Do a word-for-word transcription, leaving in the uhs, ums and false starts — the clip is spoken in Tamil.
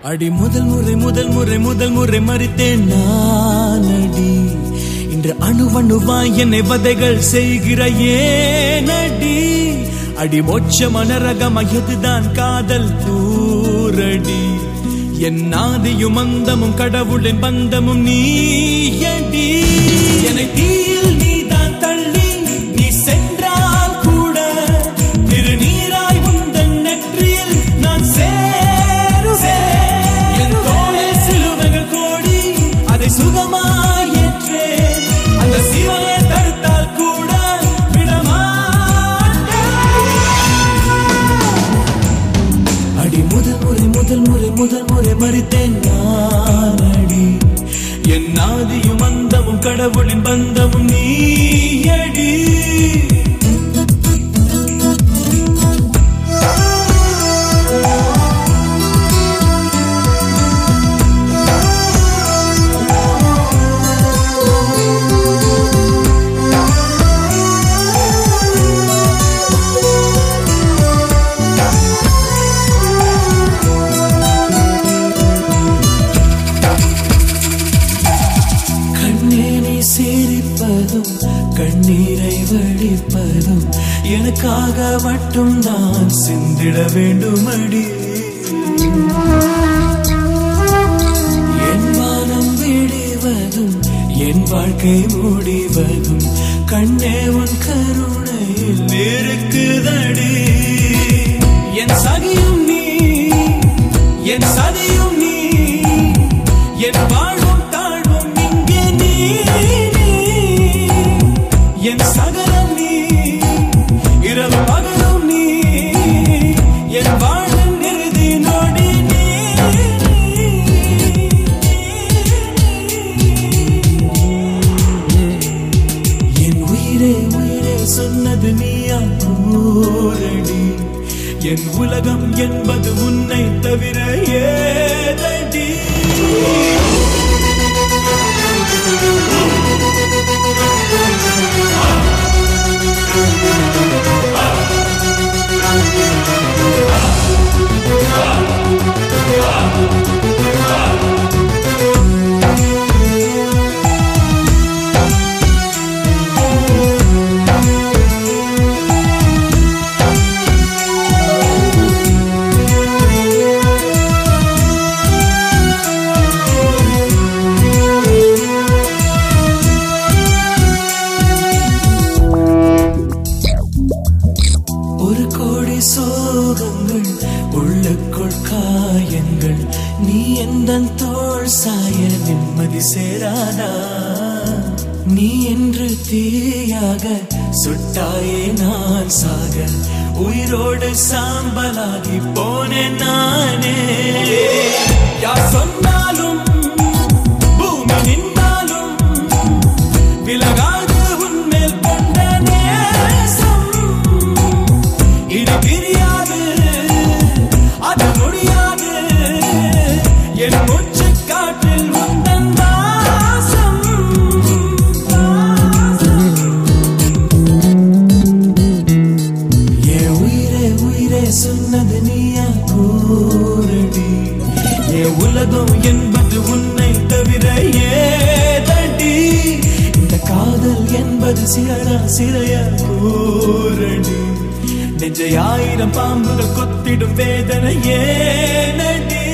அடி முதல் முறை முதல் முறை முதல் முறை மறித்தேன் நானடி. இன்று அணுவணுவாய் என்னை வதைகள் செய்கிற ஏனடி. அடி மோட்ச மனரகமயதுதான் காதல் கூரடி. என் ஆதியும் அந்தமும் கடவுளின் பந்தமும் நீயடி. என்னை தீயில் நீதான் தள்ளி நீ சென்றால் கூட திருநீராய் உந்தன் நெற்றியில் நான் சேருவேன். என் தோளில் சிலுவைகள் கோடி அதை சுகமாய் ஏற்றேன். அந்த சிவனை தடுத்தால் கூட அடி முதல் முறை முதல் முறை முதல் முறை மறித்தேன் நானடி. என் ஆதியும் அந்தமும் கடவுளின் பந்தமும் நீயடி. சிரிப்பதும் கண்ணீரை வடிப்பதும் எனக்காக மட்டும் நான் சிந்திட வேண்டும் அடி. என் வானம் விடுவதும் என் வாழ்க்கை முடிவதும் கண்ணே உன் கருணையில் இருக்குதடி. என் சகியும் நீ என் சதியும் நீ என் வாழ்வும் தாழ்வும் இங்கே நீ. என் சகலம் நீ இரவு பகலும் நீ என் வாழ்வின் இறுதி நொடி நீ. என் உயிரே உயிரே சொன்னது நீயா கூரடி. என் உலகம் என்பது உன்னை தவிர ஏதடி. ஒரு கோடி சோகங்கள் உள்ளுக்குள் காயங்கள் நீ எந்த தோள் சாய நிம்மதி சேராதா. நீ என்று தீயாக சுட்டாயே நான் சாக உயிரோடு சாம்பலாகி போனேன் நானே. யார் சொன்னாலும் பூமி நின்றாலும் விலகாது உன்மேல் கொண்ட நேசம். இது பிரியாது அது முடியாது என் மூச்சு காற்றில் உந்தன் வாசம். ஏ உயிரே உயிரே சொன்னது நீயா கூரடி. ஏ உலகம் என்பது உன்னை தவிர ஏதடி. இந்த காதல் என்பது சிறா சிறைய கூரடி. நெஞ்சை ஆயிரம் பாம்புகள் கொத்திடும் வேதனை ஏனடி.